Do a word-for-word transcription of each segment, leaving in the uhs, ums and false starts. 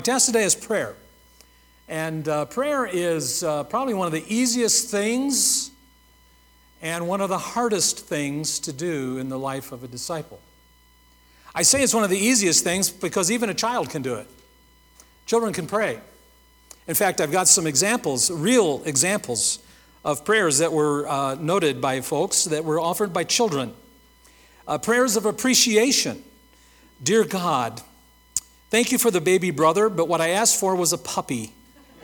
Task today is prayer. And uh, prayer is uh, probably one of the easiest things and one of the hardest things to do in the life of a disciple. I say it's one of the easiest things because even a child can do it. Children can pray. In fact, I've got some examples, real examples of prayers that were uh, noted by folks that were offered by children. Uh, prayers of appreciation. Dear God, thank you for the baby brother, but what I asked for was a puppy.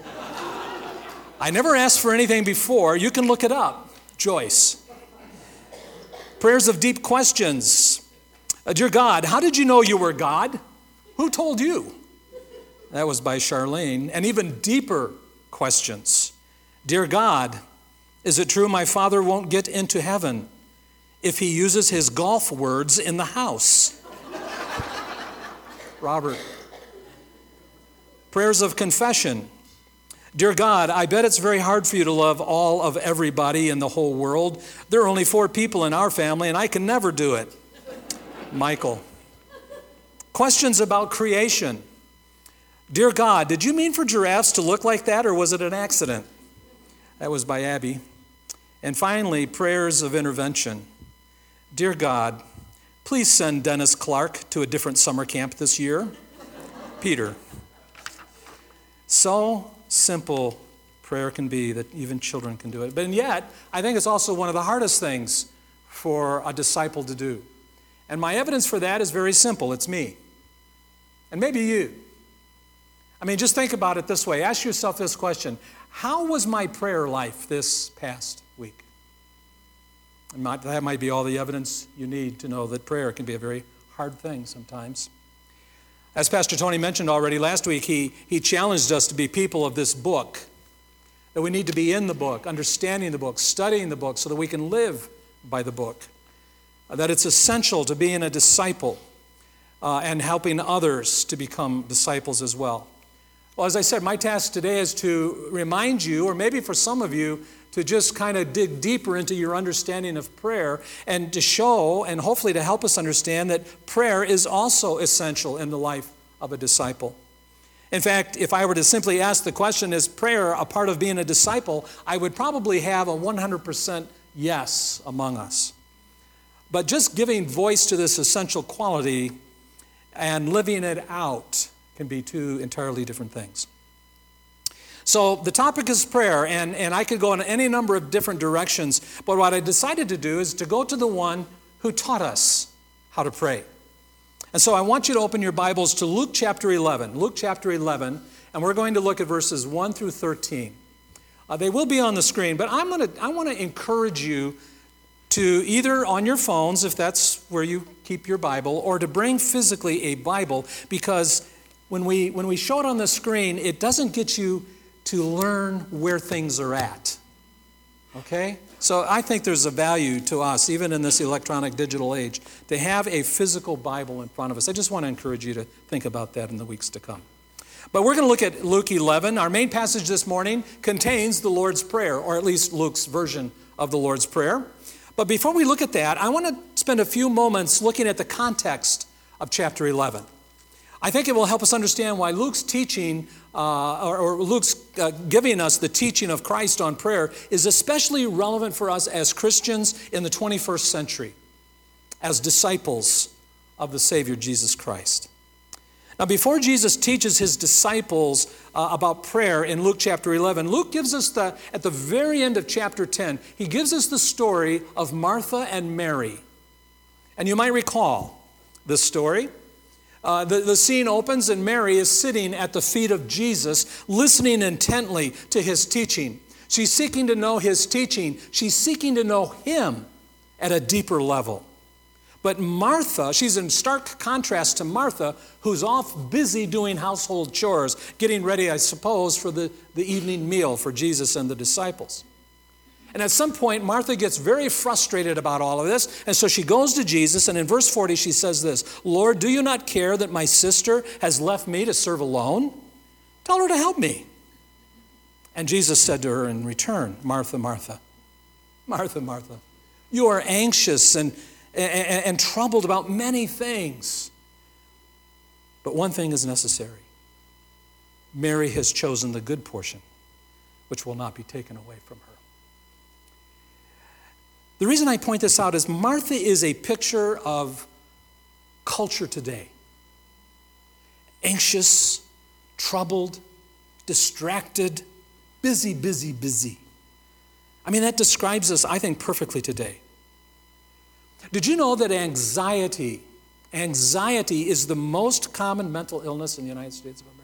I never asked for anything before. You can look it up. Joyce. Prayers of deep questions. Uh, Dear God, how did you know you were God? Who told you? That was by Charlene. And even deeper questions. Dear God, is it true my father won't get into heaven if he uses his golf words in the house? Robert. Prayers of confession. Dear God, I bet it's very hard for you to love all of everybody in the whole world. There are only four people in our family, and I can never do it. Michael. Questions about creation. Dear God, did you mean for giraffes to look like that, or was it an accident? That was by Abby. And finally, prayers of intervention. Dear God, please send Dennis Clark to a different summer camp this year. Peter. So simple prayer can be that even children can do it. But yet, I think it's also one of the hardest things for a disciple to do. And my evidence for that is very simple. It's me. And maybe you. I mean, just think about it this way. Ask yourself this question. How was my prayer life this past week? And that might be all the evidence you need to know that prayer can be a very hard thing sometimes. As Pastor Tony mentioned already last week, he, he challenged us to be people of this book, that we need to be in the book, understanding the book, studying the book so that we can live by the book, that it's essential to being a disciple uh, and helping others to become disciples as well. Well, as I said, my task today is to remind you, or maybe for some of you, to just kind of dig deeper into your understanding of prayer and to show and hopefully to help us understand that prayer is also essential in the life of a disciple. In fact, if I were to simply ask the question, is prayer a part of being a disciple, I would probably have a one hundred percent yes among us. But just giving voice to this essential quality and living it out can be two entirely different things. So the topic is prayer, and, and I could go in any number of different directions, but what I decided to do is to go to the one who taught us how to pray. And so I want you to open your Bibles to Luke chapter eleven. Luke chapter eleven, and we're going to look at verses one through thirteen. Uh, they will be on the screen, but I'm gonna, I want to encourage you to either on your phones, if that's where you keep your Bible, or to bring physically a Bible, because when we, when we show it on the screen, it doesn't get you to learn where things are at, okay? So I think there's a value to us, even in this electronic digital age, to have a physical Bible in front of us. I just want to encourage you to think about that in the weeks to come. But we're going to look at Luke eleven. Our main passage this morning contains the Lord's Prayer, or at least Luke's version of the Lord's Prayer. But before we look at that, I want to spend a few moments looking at the context of chapter eleven. I think it will help us understand why Luke's teaching, uh, or, or Luke's uh, giving us the teaching of Christ on prayer is especially relevant for us as Christians in the twenty-first century, as disciples of the Savior Jesus Christ. Now, before Jesus teaches his disciples uh, about prayer in Luke chapter eleven, Luke gives us the, at the very end of chapter ten, he gives us the story of Martha and Mary. And you might recall this story. Uh, the, the scene opens and Mary is sitting at the feet of Jesus, listening intently to his teaching. She's seeking to know his teaching. She's seeking to know him at a deeper level. But Martha, she's in stark contrast to Martha, who's off busy doing household chores, getting ready, I suppose, for the, the evening meal for Jesus and the disciples. And at some point, Martha gets very frustrated about all of this, and so she goes to Jesus, and in verse forty, she says this, Lord, do you not care that my sister has left me to serve alone? Tell her to help me. And Jesus said to her in return, Martha, Martha, Martha, Martha, you are anxious and, and, and troubled about many things, but one thing is necessary. Mary has chosen the good portion, which will not be taken away from her. The reason I point this out is Martha is a picture of culture today. Anxious, troubled, distracted, busy, busy, busy. I mean, that describes us, I think, perfectly today. Did you know that anxiety, anxiety is the most common mental illness in the United States of America?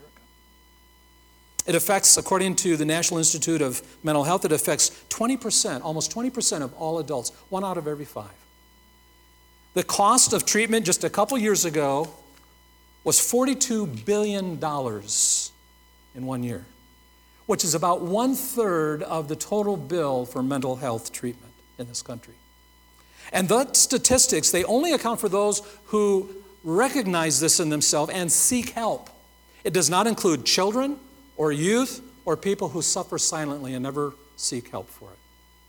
It affects, according to the National Institute of Mental Health, it affects twenty percent, almost twenty percent of all adults, one out of every five. The cost of treatment just a couple years ago was forty-two billion dollars in one year, which is about one-third of the total bill for mental health treatment in this country. And the statistics, they only account for those who recognize this in themselves and seek help. It does not include children or youth or people who suffer silently and never seek help for it.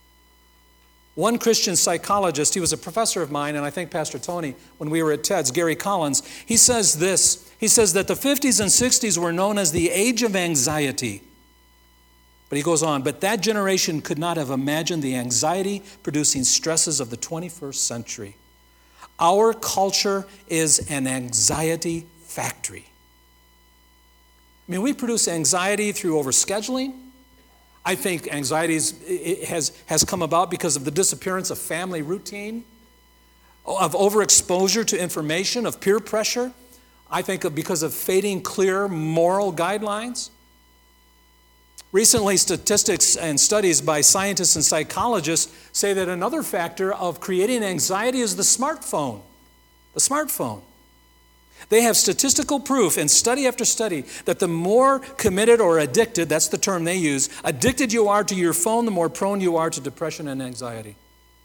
One Christian psychologist, he was a professor of mine, and I think Pastor Tony, when we were at TEDS, Gary Collins, he says this. He says that the fifties and sixties were known as the age of anxiety. But he goes on, but that generation could not have imagined the anxiety-producing stresses of the twenty-first century. Our culture is an anxiety factory. I mean, we produce anxiety through overscheduling. I think anxiety is, it has, has come about because of the disappearance of family routine, of overexposure to information, of peer pressure. I think of because of fading clear moral guidelines. Recently, statistics and studies by scientists and psychologists say that another factor of creating anxiety is the smartphone. The smartphone. They have statistical proof in study after study that the more committed or addicted, that's the term they use, addicted you are to your phone, the more prone you are to depression and anxiety.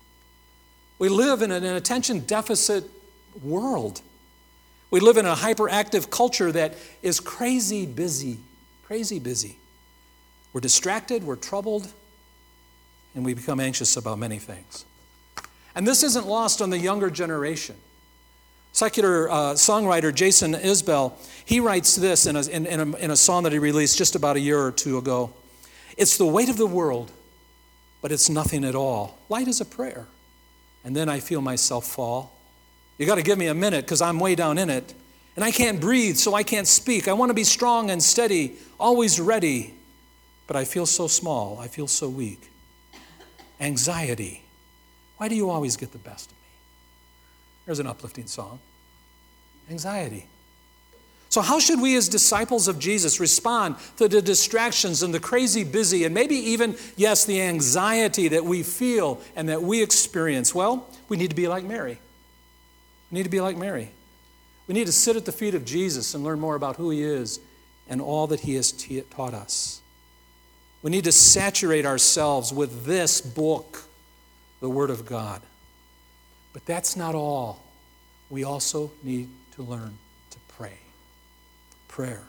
We live in an attention deficit world. We live in a hyperactive culture that is crazy busy, crazy busy. We're distracted, we're troubled, and we become anxious about many things. And this isn't lost on the younger generation. Secular uh, songwriter Jason Isbell, he writes this in a, in, in, a, in a song that he released just about a year or two ago. It's the weight of the world, but it's nothing at all. Light as a prayer. And then I feel myself fall. You got to give me a minute because I'm way down in it. And I can't breathe, so I can't speak. I want to be strong and steady, always ready. But I feel so small. I feel so weak. Anxiety. Why do you always get the best of me? There's an uplifting song. Anxiety. So how should we as disciples of Jesus respond to the distractions and the crazy busy and maybe even, yes, the anxiety that we feel and that we experience? Well, we need to be like Mary. We need to be like Mary. We need to sit at the feet of Jesus and learn more about who he is and all that he has t- taught us. We need to saturate ourselves with this book, the Word of God. But that's not all. We also need to learn to pray. Prayer.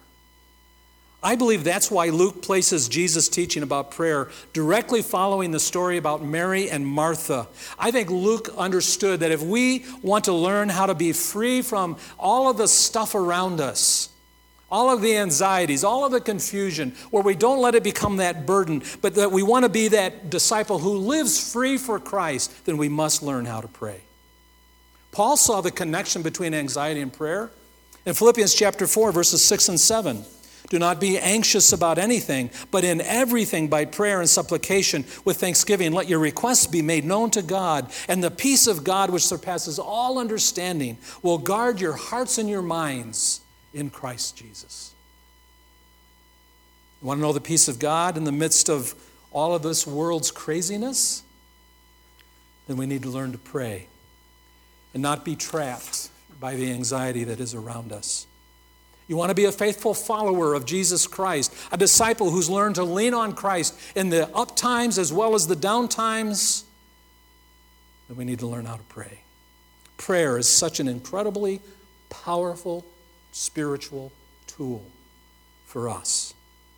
I believe that's why Luke places Jesus' teaching about prayer directly following the story about Mary and Martha. I think Luke understood that if we want to learn how to be free from all of the stuff around us, all of the anxieties, all of the confusion, where we don't let it become that burden, but that we want to be that disciple who lives free for Christ, then we must learn how to pray. Paul saw the connection between anxiety and prayer. In Philippians chapter four, verses six and seven, do not be anxious about anything, but in everything by prayer and supplication with thanksgiving, let your requests be made known to God, and the peace of God which surpasses all understanding will guard your hearts and your minds in Christ Jesus. You want to know the peace of God in the midst of all of this world's craziness? Then we need to learn to pray and not be trapped by the anxiety that is around us. You want to be a faithful follower of Jesus Christ, a disciple who's learned to lean on Christ in the up times as well as the down times, then we need to learn how to pray. Prayer is such an incredibly powerful spiritual tool for us.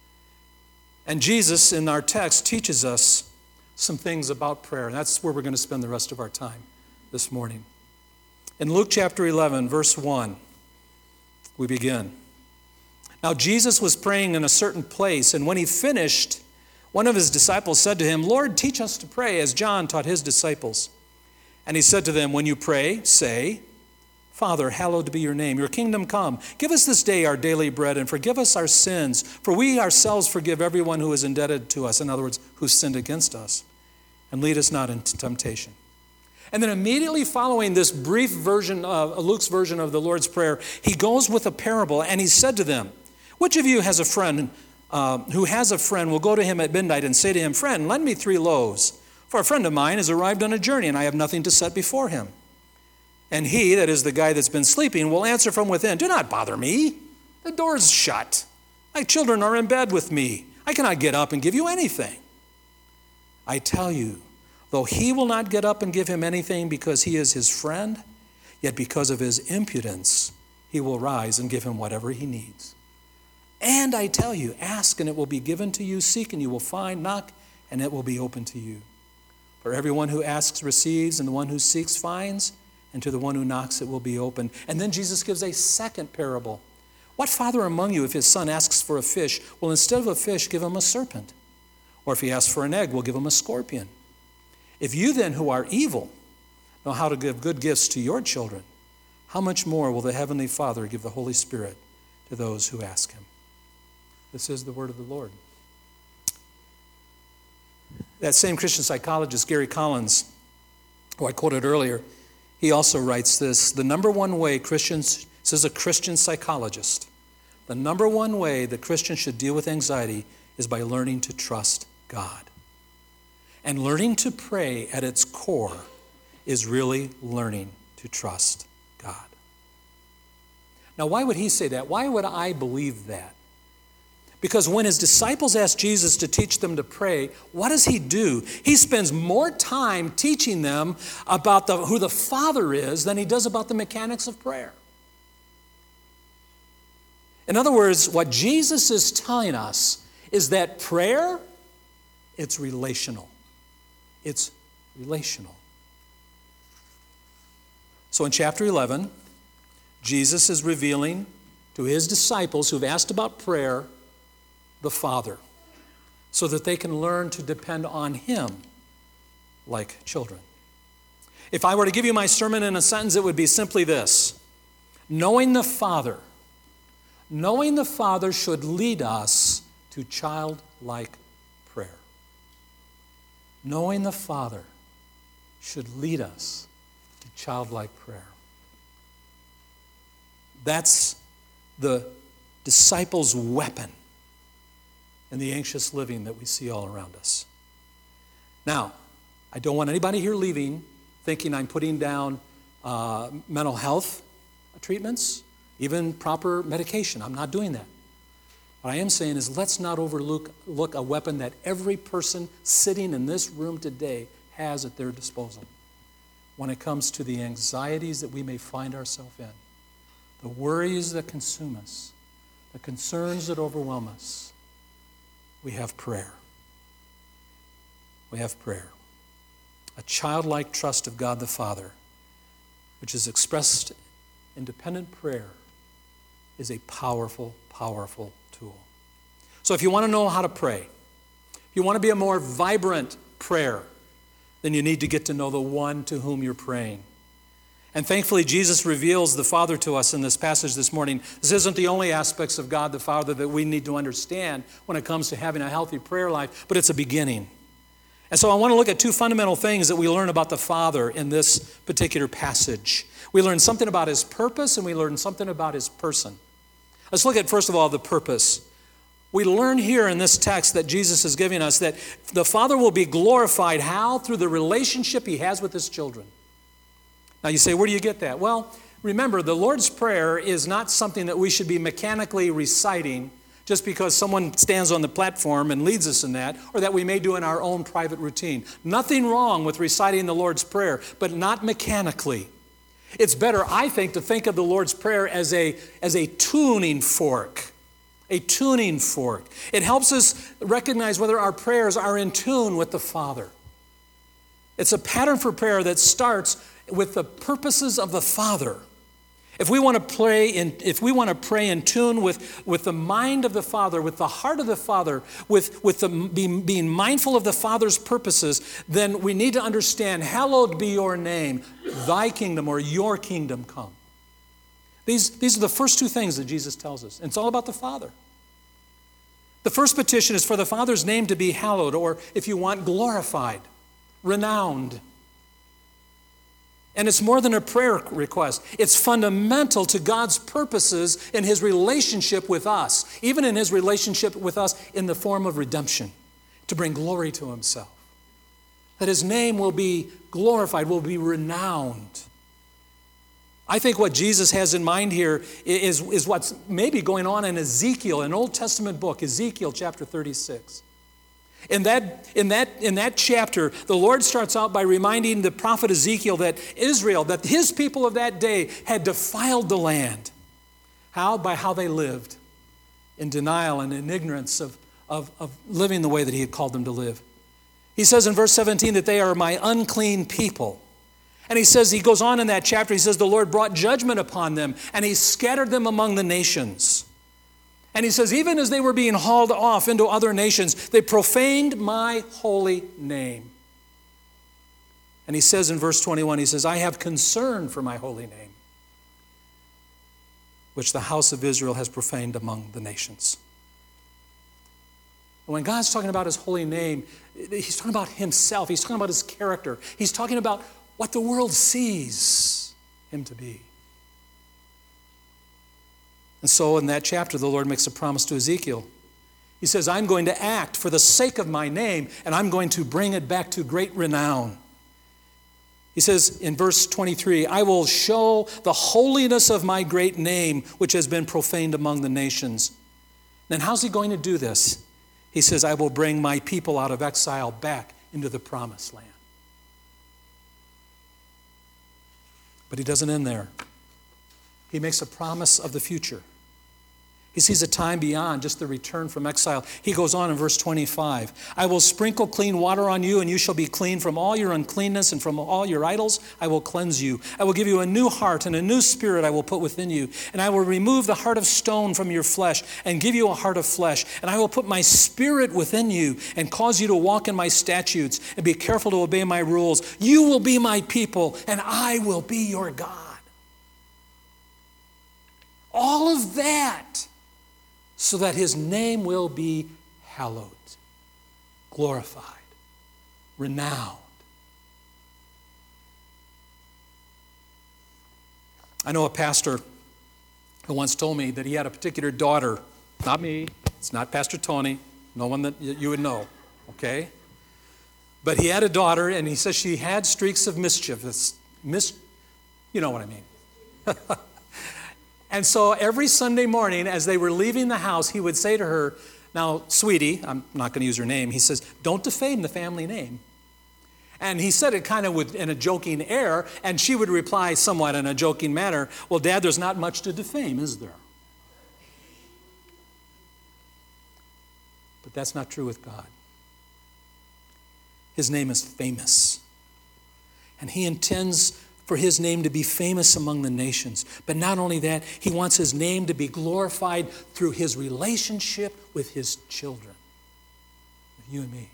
And Jesus, in our text, teaches us some things about prayer. And that's where we're going to spend the rest of our time this morning. In Luke chapter eleven, verse one, we begin. Now Jesus was praying in a certain place, and when he finished, one of his disciples said to him, Lord, teach us to pray, as John taught his disciples. And he said to them, when you pray, say, Father, hallowed be your name. Your kingdom come. Give us this day our daily bread, and forgive us our sins, for we ourselves forgive everyone who is indebted to us. In other words, who sinned against us. And lead us not into temptation. And then immediately following this brief version of Luke's version of the Lord's Prayer, he goes with a parable, and he said to them, which of you has a friend uh, who has a friend will go to him at midnight and say to him, Friend, lend me three loaves, for a friend of mine has arrived on a journey, and I have nothing to set before him. And he, that is the guy that's been sleeping, will answer from within, Do not bother me. The door's shut. My children are in bed with me. I cannot get up and give you anything. I tell you, though he will not get up and give him anything because he is his friend, yet because of his impudence, he will rise and give him whatever he needs. And I tell you, ask and it will be given to you, seek and you will find, knock and it will be open to you. For everyone who asks receives, and the one who seeks finds, and to the one who knocks it will be open. And then Jesus gives a second parable. What father among you, if his son asks for a fish, will instead of a fish give him a serpent? Or if he asks for an egg, will give him a scorpion? If you then, who are evil, know how to give good gifts to your children, how much more will the Heavenly Father give the Holy Spirit to those who ask him? This is the word of the Lord. That same Christian psychologist, Gary Collins, who I quoted earlier, he also writes this, the number one way Christians, this is a Christian psychologist, the number one way that Christians should deal with anxiety is by learning to trust God. And learning to pray at its core is really learning to trust God. Now, why would he say that? Why would I believe that? Because when his disciples asked Jesus to teach them to pray, what does he do? He spends more time teaching them about the, who the Father is than he does about the mechanics of prayer. In other words, what Jesus is telling us is that prayer, it's relational. It's relational. So in chapter eleven, Jesus is revealing to his disciples who've asked about prayer the Father, so that they can learn to depend on him like children. If I were to give you my sermon in a sentence, it would be simply this. Knowing the Father, knowing the Father should lead us to childlike prayer. Knowing the Father should lead us to childlike prayer. That's the disciples' weapon in the anxious living that we see all around us. Now, I don't want anybody here leaving thinking I'm putting down uh, mental health treatments, even proper medication. I'm not doing that. What I am saying is let's not overlook look a weapon that every person sitting in this room today has at their disposal when it comes to the anxieties that we may find ourselves in, the worries that consume us, the concerns that overwhelm us. We have prayer. We have prayer. A childlike trust of God the Father, which is expressed in dependent prayer, is a powerful, powerful tool. So if you want to know how to pray, if you want to be a more vibrant prayer, then you need to get to know the one to whom you're praying. And thankfully, Jesus reveals the Father to us in this passage this morning. This isn't the only aspects of God the Father that we need to understand when it comes to having a healthy prayer life, but it's a beginning. And so I want to look at two fundamental things that we learn about the Father in this particular passage. We learn something about his purpose, and we learn something about his person. Let's look at, first of all, the purpose. We learn here in this text that Jesus is giving us that the Father will be glorified. How? Through the relationship he has with his children. Now you say, where do you get that? Well, remember, the Lord's Prayer is not something that we should be mechanically reciting just because someone stands on the platform and leads us in that, or that we may do in our own private routine. Nothing wrong with reciting the Lord's Prayer, but not mechanically. It's better, I think, to think of the Lord's Prayer as a, as a tuning fork. A tuning fork. It helps us recognize whether our prayers are in tune with the Father. It's a pattern for prayer that starts with the purposes of the Father. If we want to pray in, if we want to pray in tune with, with the mind of the Father, with the heart of the Father, with, with the, being, being mindful of the Father's purposes, then we need to understand, hallowed be your name, thy kingdom or your kingdom come. These, these are the first two things that Jesus tells us. And it's all about the Father. The first petition is for the Father's name to be hallowed, or if you want, glorified, renowned. And it's more than a prayer request. It's fundamental to God's purposes in his relationship with us, even in his relationship with us in the form of redemption, to bring glory to himself. That his name will be glorified, will be renowned. I think what Jesus has in mind here is, is what's maybe going on in Ezekiel, an Old Testament book, Ezekiel chapter thirty-six. In that, in, that, in that chapter, the Lord starts out by reminding the prophet Ezekiel that Israel, that his people of that day had defiled the land. How? By how they lived, in denial and in ignorance of, of, of living the way that he had called them to live. He says in verse seventeen that they are my unclean people. And he says, he goes on in that chapter, he says, the Lord brought judgment upon them, and he scattered them among the nations. And he says, even as they were being hauled off into other nations, they profaned my holy name. And he says in verse twenty-one, he says, I have concern for my holy name, which the house of Israel has profaned among the nations. When God's talking about his holy name, he's talking about himself. He's talking about his character. He's talking about what the world sees him to be. And so in that chapter, the Lord makes a promise to Ezekiel. He says, I'm going to act for the sake of my name, and I'm going to bring it back to great renown. He says in verse twenty-three, I will show the holiness of my great name, which has been profaned among the nations. Then how's he going to do this? He says, I will bring my people out of exile back into the promised land. But he doesn't end there. He makes a promise of the future. He sees a time beyond just the return from exile. He goes on in verse twenty-five. I will sprinkle clean water on you, and you shall be clean from all your uncleanness, and from all your idols I will cleanse you. I will give you a new heart, and a new spirit I will put within you. And I will remove the heart of stone from your flesh, and give you a heart of flesh. And I will put my spirit within you, and cause you to walk in my statutes, and be careful to obey my rules. You will be my people, and I will be your God. All of that so that his name will be hallowed, glorified, renowned. I know a pastor who once told me that he had a particular daughter, not me, it's not Pastor Tony, no one that you would know, okay? But he had a daughter, and he says she had streaks of mischief. It's mis- you know what I mean. And so every Sunday morning, as they were leaving the house, he would say to her, now, sweetie, I'm not going to use her name, he says, don't defame the family name. And he said it kind of with, in a joking air, and she would reply somewhat in a joking manner, well, Dad, there's not much to defame, is there? But that's not true with God. His name is famous. And he intends for his name to be famous among the nations. But not only that, he wants his name to be glorified through his relationship with his children, with you and me.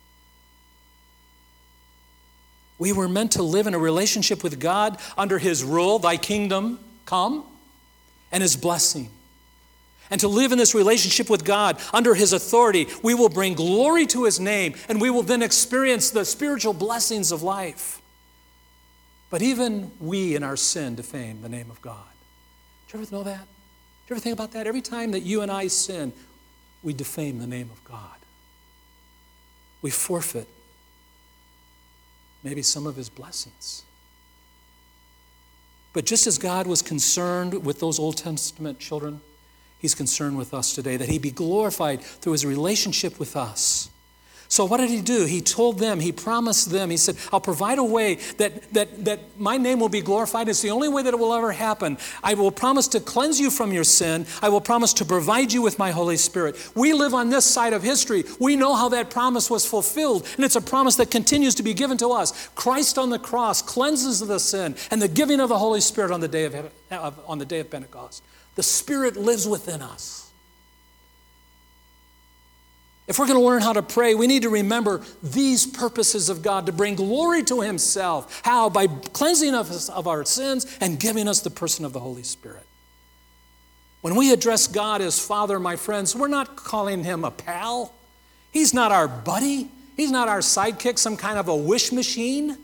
We were meant to live in a relationship with God under his rule, thy kingdom come, and his blessing. And to live in this relationship with God under his authority, we will bring glory to his name, and we will then experience the spiritual blessings of life. But even we in our sin defame the name of God. Do you ever know that? Do you ever think about that? Every time that you and I sin, we defame the name of God. We forfeit maybe some of his blessings. But just as God was concerned with those Old Testament children, he's concerned with us today, that he be glorified through his relationship with us. So what did he do? He told them, he promised them, he said, I'll provide a way that, that, that my name will be glorified. It's the only way that it will ever happen. I will promise to cleanse you from your sin. I will promise to provide you with my Holy Spirit. We live on this side of history. We know how that promise was fulfilled, and it's a promise that continues to be given to us. Christ on the cross cleanses the sin, and the giving of the Holy Spirit on the day of, on the day of Pentecost. The Spirit lives within us. If we're going to learn how to pray, we need to remember these purposes of God to bring glory to himself. How? By cleansing us of our sins and giving us the person of the Holy Spirit. When we address God as Father, my friends, we're not calling him a pal. He's not our buddy. He's not our sidekick, some kind of a wish machine.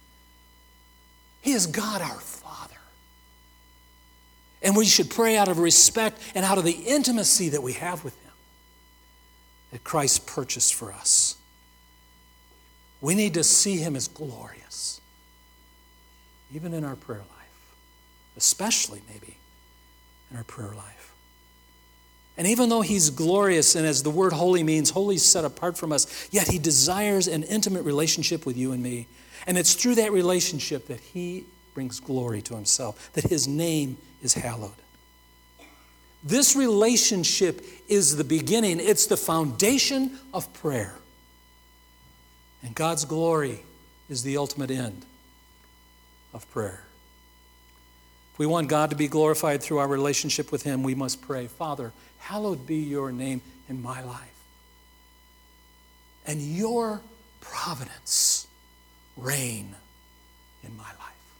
He is God our Father. And we should pray out of respect and out of the intimacy that we have with him, that Christ purchased for us. We need to see him as glorious, even in our prayer life, especially maybe in our prayer life. And even though he's glorious, and as the word holy means, holy set apart from us, yet he desires an intimate relationship with you and me. And it's through that relationship that he brings glory to himself, that his name is hallowed. This relationship is the beginning. It's the foundation of prayer. And God's glory is the ultimate end of prayer. If we want God to be glorified through our relationship with him, we must pray, Father, hallowed be your name in my life. And your providence reign in my life.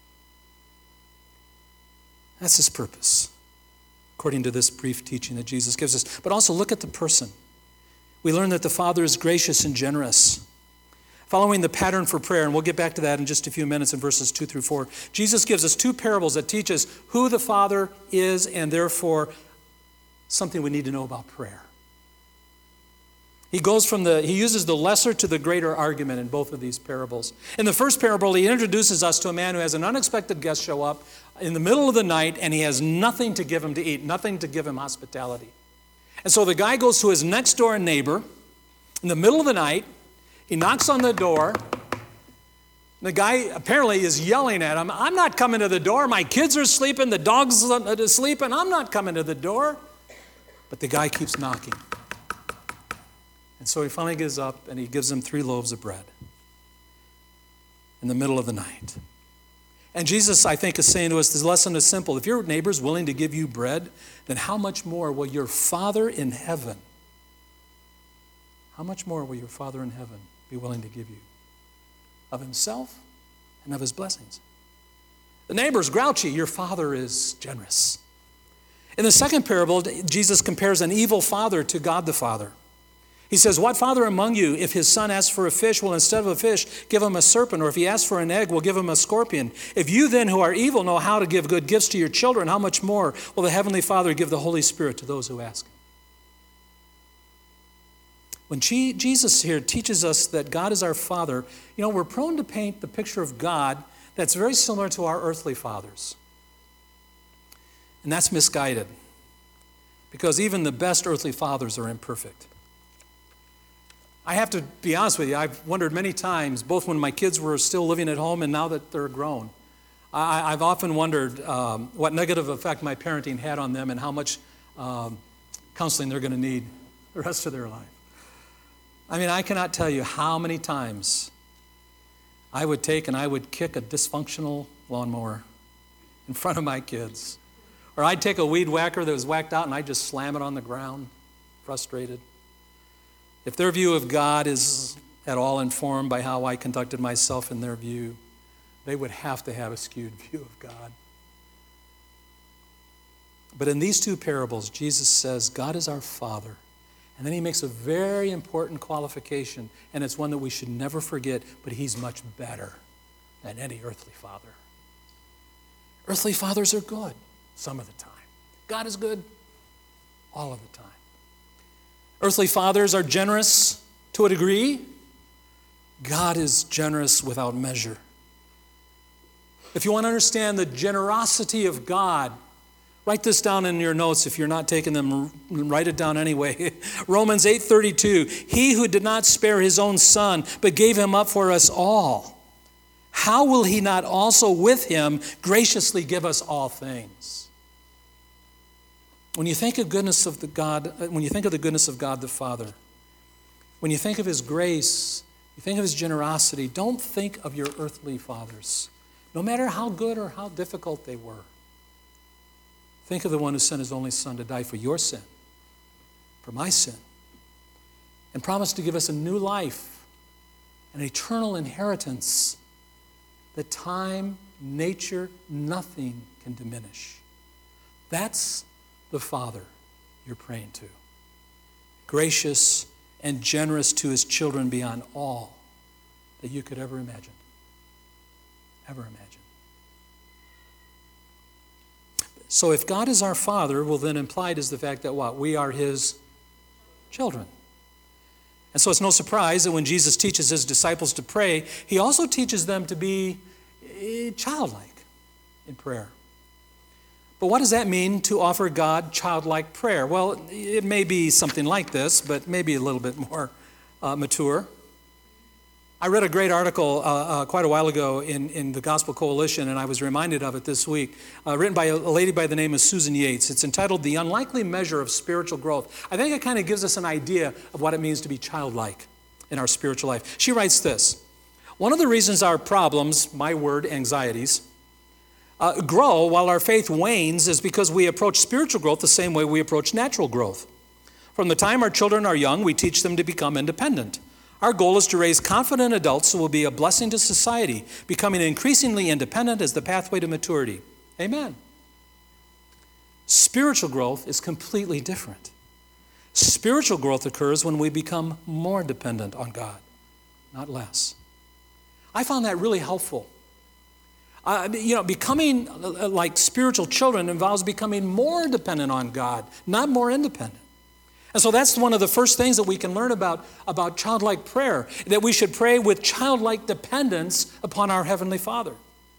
That's his purpose, according to this brief teaching that Jesus gives us. But also look at the person. We learn that the Father is gracious and generous. Following the pattern for prayer, and we'll get back to that in just a few minutes in verses two through four, Jesus gives us two parables that teach us who the Father is and therefore something we need to know about prayer. He goes from the, he uses the lesser to the greater argument in both of these parables. In the first parable, he introduces us to a man who has an unexpected guest show up in the middle of the night, and he has nothing to give him to eat, nothing to give him hospitality. And so the guy goes to his next door neighbor in the middle of the night. He knocks on the door. The guy apparently is yelling at him, I'm not coming to the door. My kids are sleeping. The dog's sleeping. I'm not coming to the door. But the guy keeps knocking. And so he finally gives up, and he gives him three loaves of bread in the middle of the night. And Jesus, I think, is saying to us, this lesson is simple. If your neighbor's willing to give you bread, then how much more will your Father in heaven, how much more will your Father in heaven be willing to give you of himself and of his blessings? The neighbor's grouchy. Your Father is generous. In the second parable, Jesus compares an evil father to God the Father. He says, what father among you, if his son asks for a fish, will instead of a fish give him a serpent? Or if he asks for an egg, will give him a scorpion? If you then who are evil know how to give good gifts to your children, how much more will the Heavenly Father give the Holy Spirit to those who ask him? When Jesus here teaches us that God is our Father, you know, we're prone to paint the picture of God that's very similar to our earthly fathers. And that's misguided, because even the best earthly fathers are imperfect. I have to be honest with you, I've wondered many times, both when my kids were still living at home and now that they're grown, I, I've often wondered um, what negative effect my parenting had on them and how much um, counseling they're going to need the rest of their life. I mean, I cannot tell you how many times I would take and I would kick a dysfunctional lawnmower in front of my kids. Or I'd take a weed whacker that was whacked out and I'd just slam it on the ground, frustrated. If their view of God is at all informed by how I conducted myself in their view, they would have to have a skewed view of God. But in these two parables, Jesus says, God is our Father. And then he makes a very important qualification, and it's one that we should never forget, but he's much better than any earthly father. Earthly fathers are good some of the time. God is good all of the time. Earthly fathers are generous to a degree. God is generous without measure. If you want to understand the generosity of God, Write this down in your notes if you're not taking them. Write it down anyway. Romans eight thirty-two, he who did not spare his own son, but gave him up for us all, how will he not also with him graciously give us all things? When you think of goodness of the God, when you think of the goodness of God the Father, when you think of his grace, you think of his generosity, don't think of your earthly fathers, no matter how good or how difficult they were. Think of the one who sent his only son to die for your sin, for my sin, and promised to give us a new life, an eternal inheritance that time, nature, nothing can diminish. That's the Father you're praying to. Gracious and generous to his children beyond all that you could ever imagine. Ever imagine. So if God is our Father, well then implied is the fact that what? We are his children. And so it's no surprise that when Jesus teaches his disciples to pray, he also teaches them to be childlike in prayer. But what does that mean, to offer God childlike prayer? Well, it may be something like this, but maybe a little bit more uh, mature. I read a great article uh, uh, quite a while ago in, in the Gospel Coalition, and I was reminded of it this week, uh, written by a, a lady by the name of Susan Yates. It's entitled The Unlikely Measure of Spiritual Growth. I think it kind of gives us an idea of what it means to be childlike in our spiritual life. She writes this: one of the reasons our problems, my word, anxieties, uh, grow while our faith wanes is because we approach spiritual growth the same way we approach natural growth. From the time our children are young, we teach them to become independent. Our goal is to raise confident adults who will be a blessing to society, becoming increasingly independent as the pathway to maturity. Amen. Spiritual growth is completely different. Spiritual growth occurs when we become more dependent on God, not less. I found that really helpful. Uh, you know, becoming uh, like spiritual children involves becoming more dependent on God, not more independent. And so that's one of the first things that we can learn about, about childlike prayer, that we should pray with childlike dependence upon our Heavenly Father.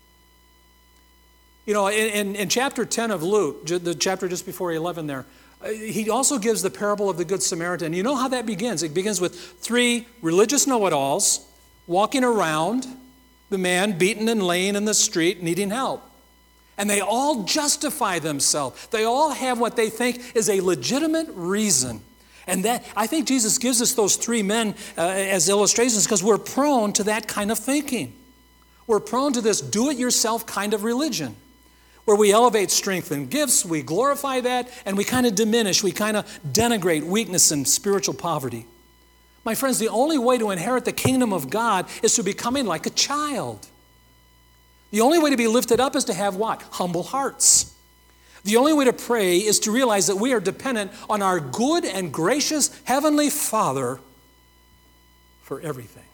You know, in, in, in chapter ten of Luke, the chapter just before eleven there, he also gives the parable of the Good Samaritan. You know how that begins? It begins with three religious know-it-alls walking around the man beaten and laying in the street needing help. And they all justify themselves. They all have what they think is a legitimate reason. And that, I think Jesus gives us those three men uh, as illustrations because we're prone to that kind of thinking. We're prone to this do-it-yourself kind of religion, where we elevate strength and gifts, we glorify that, and we kind of diminish, we kind of denigrate weakness and spiritual poverty. My friends, the only way to inherit the kingdom of God is to becoming like a child. The only way to be lifted up is to have what? Humble hearts. The only way to pray is to realize that we are dependent on our good and gracious Heavenly Father for everything.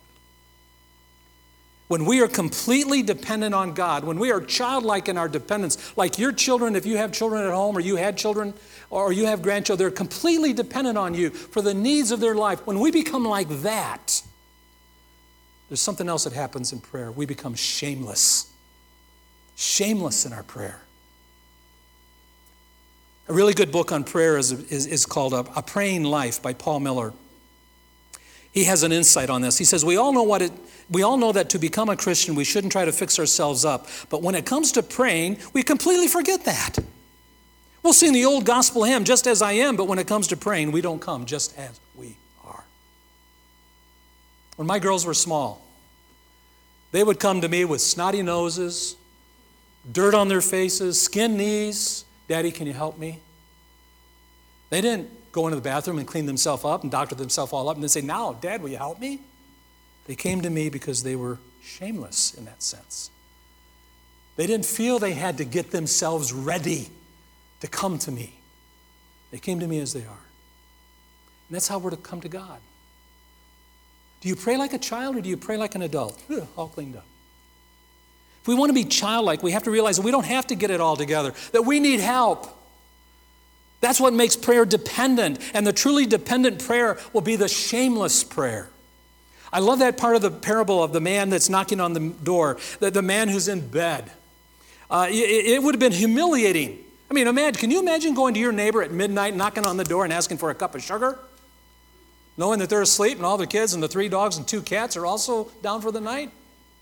When we are completely dependent on God, when we are childlike in our dependence, like your children, if you have children at home or you had children or you have grandchildren, they're completely dependent on you for the needs of their life. When we become like that, there's something else that happens in prayer. We become shameless. Shameless in our prayer. A really good book on prayer is, is, is called A, A Praying Life by Paul Miller. He has an insight on this. He says, we all know what it, we all know that to become a Christian, we shouldn't try to fix ourselves up. But when it comes to praying, we completely forget that. We'll sing the old gospel hymn, just as I am, but when it comes to praying, we don't come just as we are. When my girls were small, they would come to me with snotty noses, dirt on their faces, skinned knees. Daddy, can you help me? They didn't go into the bathroom and clean themselves up and doctor themselves all up and then say, now, Dad, will you help me? They came to me because they were shameless in that sense. They didn't feel they had to get themselves ready to come to me. They came to me as they are. And that's how we're to come to God. Do you pray like a child or do you pray like an adult? Ugh, all cleaned up. If we want to be childlike, we have to realize that we don't have to get it all together, that we need help. That's what makes prayer dependent, and the truly dependent prayer will be the shameless prayer. I love that part of the parable of the man that's knocking on the door, the, the man who's in bed. Uh, it, it would have been humiliating I mean, imagine, can you imagine going to your neighbor at midnight, knocking on the door and asking for a cup of sugar? Knowing that they're asleep and all the kids and the three dogs and two cats are also down for the night?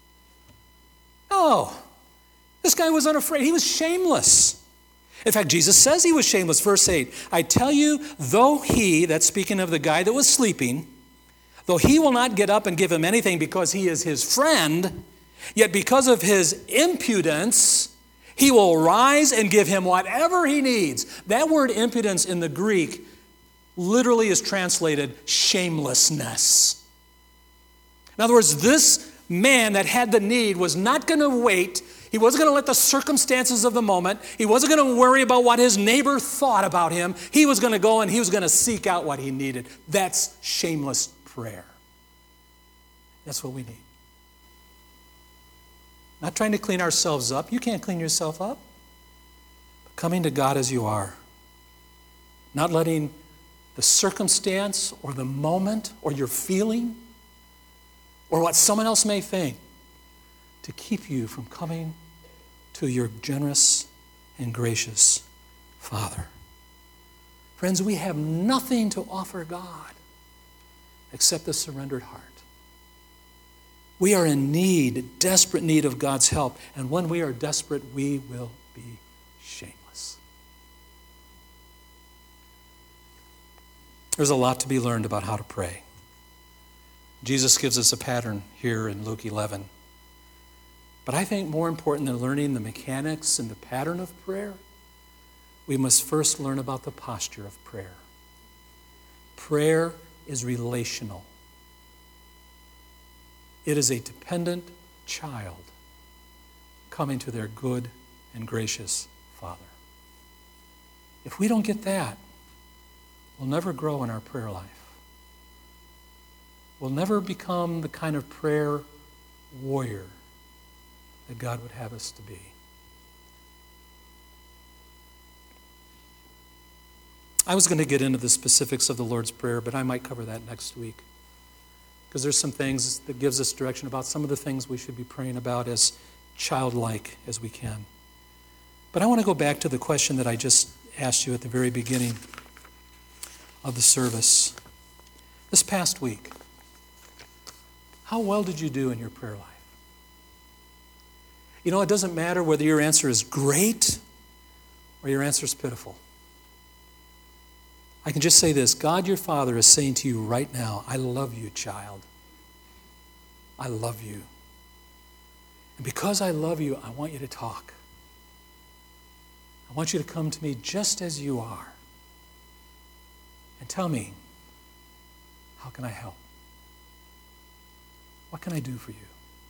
No. This guy was unafraid. He was shameless. In fact, Jesus says he was shameless. Verse eight, I tell you, though he, that's speaking of the guy that was sleeping, though he will not get up and give him anything because he is his friend, yet because of his impudence, he will rise and give him whatever he needs. That word impudence in the Greek literally is translated shamelessness. In other words, this man that had the need was not going to wait. He wasn't going to let the circumstances of the moment. He wasn't going to worry about what his neighbor thought about him. He was going to go and he was going to seek out what he needed. That's shameless prayer. That's what we need. Not trying to clean ourselves up. You can't clean yourself up. But coming to God as you are. Not letting the circumstance or the moment or your feeling or what someone else may think to keep you from coming to your generous and gracious Father. Friends, we have nothing to offer God except the surrendered heart. We are in need, desperate need of God's help. And when we are desperate, we will be shameless. There's a lot to be learned about how to pray. Jesus gives us a pattern here in Luke eleven. But I think more important than learning the mechanics and the pattern of prayer, we must first learn about the posture of prayer. Prayer is relational. It is a dependent child coming to their good and gracious Father. If we don't get that, we'll never grow in our prayer life. We'll never become the kind of prayer warrior that God would have us to be. I was going to get into the specifics of the Lord's Prayer, but I might cover that next week. Because there's some things that gives us direction about some of the things we should be praying about as childlike as we can. But I want to go back to the question that I just asked you at the very beginning of the service. This past week, how well did you do in your prayer life? You know, it doesn't matter whether your answer is great or your answer is pitiful. I can just say this, God your Father is saying to you right now, I love you, child. I love you. And because I love you, I want you to talk. I want you to come to me just as you are. And tell me, how can I help? What can I do for you?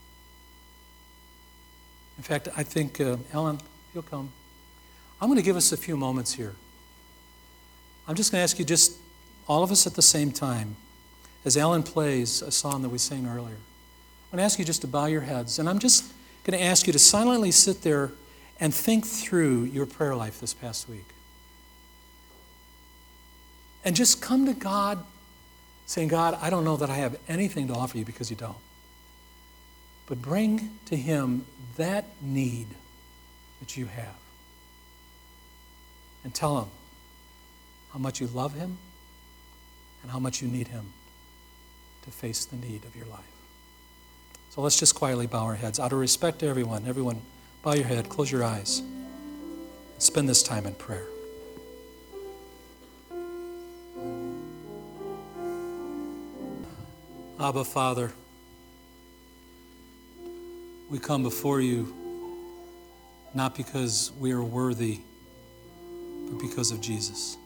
In fact, I think, uh, Ellen, if you'll come. I'm going to give us a few moments here. I'm just going to ask you just, all of us at the same time, as Ellen plays a song that we sang earlier, I'm going to ask you just to bow your heads, and I'm just going to ask you to silently sit there and think through your prayer life this past week. And just come to God saying, God, I don't know that I have anything to offer you because you don't. But bring to Him that need that you have. And tell Him how much you love Him and how much you need Him to face the need of your life. So let's just quietly bow our heads. Out of respect to everyone, everyone, bow your head, close your eyes, and spend this time in prayer. Abba, Father, we come before you not because we are worthy, but because of Jesus.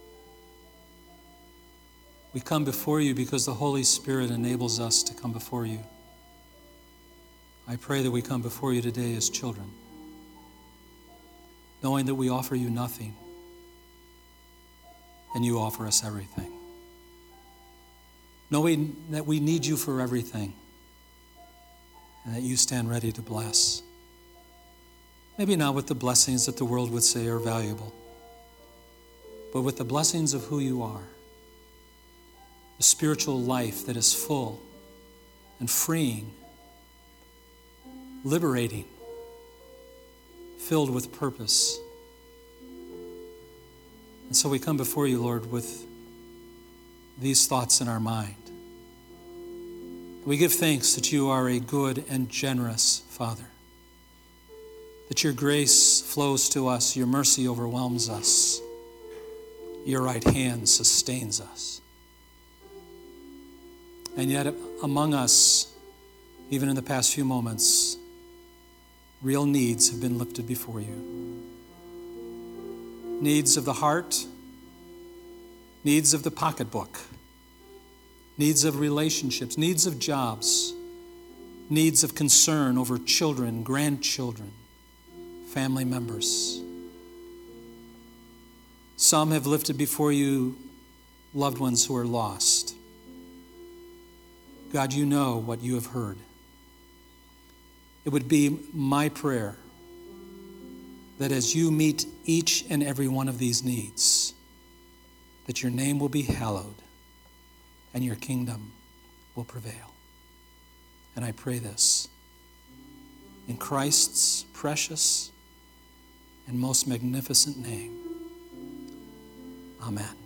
We come before you because the Holy Spirit enables us to come before you. I pray that we come before you today as children, knowing that we offer you nothing, and you offer us everything. Knowing that we need you for everything, and that you stand ready to bless. Maybe not with the blessings that the world would say are valuable, but with the blessings of who you are. A spiritual life that is full and freeing, liberating, filled with purpose And so we come before you, Lord, with these thoughts in our mind. We give thanks that you are a good and generous Father, that your grace flows to us, your mercy overwhelms us, your right hand sustains us. And yet among us, even in the past few moments, real needs have been lifted before you. Needs of the heart, needs of the pocketbook, needs of relationships, needs of jobs, needs of concern over children, grandchildren, family members. Some have lifted before you loved ones who are lost. God, you know what you have heard. It would be my prayer that as you meet each and every one of these needs, that your name will be hallowed and your kingdom will prevail. And I pray this in Christ's precious and most magnificent name. Amen.